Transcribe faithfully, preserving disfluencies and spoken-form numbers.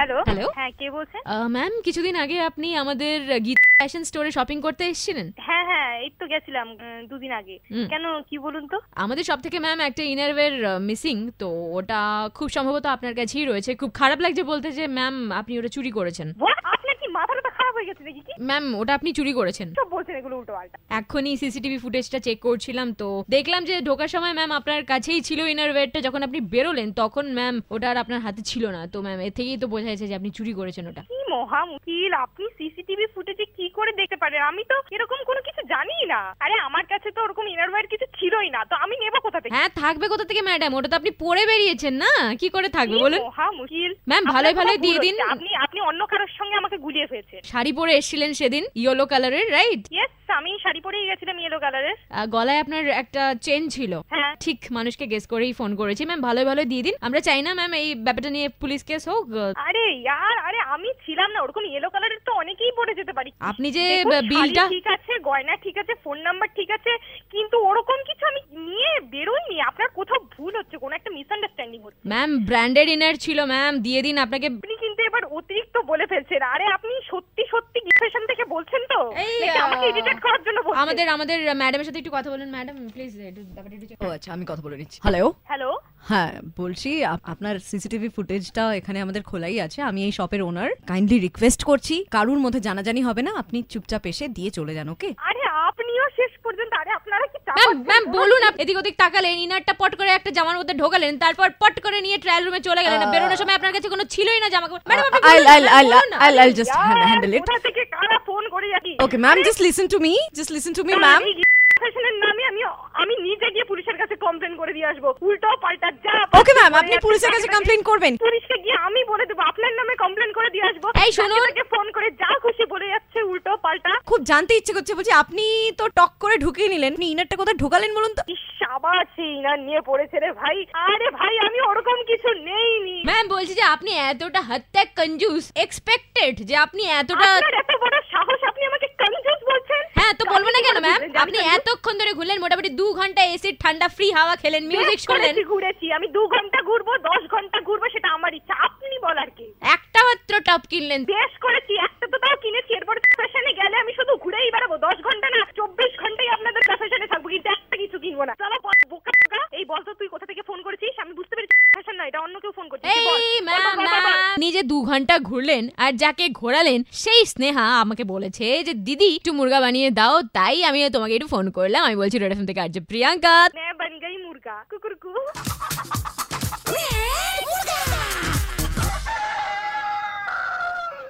Hello hello হ্যাঁ কে বলছেন? Ma'am কিছুদিন আগে আপনি আমাদের গীতা ফ্যাশন স্টোরে শপিং করতে এসেছিলেন। হ্যাঁ হ্যাঁ এই তো গেছিলাম দুদিন আগে। কেন কি বলুন তো? আমাদের সব থেকে ম্যাম একটা ইনারওয়্যার মিসিং, তো ওটা খুব সম্ভবত আপনার কাছেই রয়েছে। খুব খারাপ লাগছে বলতে যে ম্যাম আপনি ওটা চুরি করেছেন। আপনার কি মাথাটা খারাপ হয়ে গেছে নাকি? ম্যাম ওটা আপনি চুরি করেছেন। সব বলছেন এগুলো উল্টো পাল্টা। এখনই সিসিটিভি ফুটেজটা চেক করছিলাম, তো দেখলাম যে ঢোকার সময় ম্যাম আপনার কাছেই ছিল ইনারওয়্যারটা, যখন আপনি বেরোলেন তখন ম্যাম ওটা আর আপনার হাতে ছিল না। তো ম্যাম এর থেকেই তো বোঝা যাচ্ছে যে আপনি চুরি করেছেন ওটা। কি মহা মুশকিল, আপনি সিসিটিভি ফুটেজে কি করে দেখতে পারেন? আমি তো এরকম কোনো কিছু জানি না। আরে আমার কাছে তো ওরকম ইনারওয়্যার কিছু ছিলই না, তো আমি নেব কোথা থেকে? হ্যাঁ থাকবে কোথা থেকে ম্যাডাম, ওটা তো আপনি পরে বেরিয়েছেন না, কি করে থাকবে বলুন? মহা মুশকিল ম্যাম ভালোই ভালোই দিয়ে দিন। আপনি আপনি অন্য কারোর সঙ্গে আমাকে গুলিয়ে ফেলেছেন। শাড়ি পরে এসেছিলেন সেদিন ইয়েলো কালারের, রাইট? ইয়েস আমি শাড়ি পরেই গেছিলাম ইয়েলো কালারের। গলায় আপনার একটা চেন ছিল। হ্যাঁ ঠিক মানুষকে গেস করেই ফোন করেছি ম্যাম, ভালোই ভালোই দিয়ে দিন। আমরা চাই না ম্যাম এই ব্যাপারটা নিয়ে পুলিশ কেস হোক। আরে ইয়ার আরে আমি ছিলাম না, ওরকম ইয়েলো কালারের তো অনেকেই পরে যেতে পারি। আপনি যে বিলটা ঠিক আছে, গয়না ঠিক আছে, ফোন নাম্বার ঠিক আছে, কিন্তু ওরকম কিছু আমি নিয়ে বেরোইনি। আপনার কোথাও ভুল হচ্ছে, কোনো একটা মিসআন্ডারস্ট্যান্ডিং হচ্ছে। ম্যাম ব্র্যান্ডেড ইনার ছিল ম্যাম, দিয়ে দিন। আপনাকে আপনি কিন্তু এবার অতিরিক্ত বলে ফেলছেন। আরে আপনি সত্যি সত্যি ফ্যাশন থেকে বলছেন তো? নাকি আমাকে এডিট করার জন্য বলছেন? আমাদের আমাদের ম্যাডামের সাথে একটু কথা বলুন ম্যাডাম প্লিজ। একটু ব্যাপারটা একটু। ও আচ্ছা আমি কথা বলে নিচ্ছি। হ্যালো হ্যালো হ্যাঁ বলছি আপনার সিসিটিভি ফুটেজটা এখানে আমাদের খোলাই আছে। আমি এই শপের ওনার, কাইন্ডলি রিকোয়েস্ট করছি কারুর মধ্যে জানাজানি হবে না, আপনি চুপচাপ এসে দিয়ে চলে যান। ওকে? আরে আপনিও শেষ পর্যন্ত আরে আপনারা কি ম্যাম ম্যাম বলুন, এদিক ওদিক তাকালেন, ইনারটা পট করে একটা জামার মধ্যে ঢোকালেন, তারপর পট করে নিয়ে ট্রায়াল রুমে চলে গেলেন। বেরোনোর সময় আপনার কাছে কোনো ছিলই না জামা কাপড়। ম্যাডাম আপনি I'll I'll I'll I'll I'll just handle it. কোথা থেকে কারা ফোন করে যাচ্ছি? Okay ma'am, just listen to me. Just listen to me ma'am. ফ্যাশনের নামে আমি আমি নিজে গিয়ে পুলিশের কাছে কমপ্লেইন করে দিয়ে আসবো। উল্টো পাল্টা যা। Okay ma'am, আপনি পুলিশের কাছে কমপ্লেইন করবেন? পুলিশকে গিয়ে আমি বলে দেব, আপনার নামে কমপ্লেইন করে দিয়ে আসবো। এই শুনুন, তাকে ফোন করে যা খুশি বলে যাচ্ছে উল্টো পাল্টা। খুব জানতে ইচ্ছে করছে, বলছি আপনি তো টক করে ঢুকিয়ে নিলেন, আপনি ইনারটা কোথায় ঢোকালেন বলুন তো? শাবাশ, সেই ইনার নিয়ে পড়েছে রে ভাই। আরে ভাই আমি ওরকম কিছু নেইনি। ম্যাম বলছি যে আপনি এতটা হত্যা কঞ্জুস এক্সপেক্টেড যে আপনি এতটা আপনার এত বড় সাহস, আপনি আমাকে কঞ্জুস বলছেন? হ্যাঁ তো বলবো না কেন ম্যাম? আপনি এতক্ষণ ধরে ঘুরলেন, মোটামুটি দু ঘন্টা এসির ঠান্ডা ফ্রি হাওয়া খেলেন, মিউজিক শুনলেন। ঘুরেছি আমি, দু ঘন্টা ঘুরবো দশ ঘন্টা ঘুরবো সেটা আমার ইচ্ছা, আপনি বলার কি? একটা মাত্র টপ কিনলেন। বেশ করেছি, একটা তো তাও কিনেছি। এরপর ফ্যাশনে গেলে আমি শুধু ঘুরেই বেড়াবো, দশ ঘন্টা না চব্বিশ ঘন্টাই আপনাদের ফ্যাশনে থাকবো, কিন্তু একটা কিছু কিনবো না। চলো বোকা বোকা। এই বল তো তুই কোথা থেকে ফোন করেছিস? আমি বুঝতে পেরেছি ফ্যাশন না, এটা অন্য কেউ ফোন করছে। এই ম্যাম নিজে দু ঘন্টা ঘুরলেন, আর যাকে ঘোরালেন সেই স্নেহা আমাকে বলেছে যে দিদি একটু মুরগা বানিয়ে দাও, তাই আমি তোমাকে একটু ফোন করলাম। আমি বলছি রেড এফএম থেকে আরজে প্রিয়াঙ্কা। मैं बन गई मुर्गा कुकुरकू।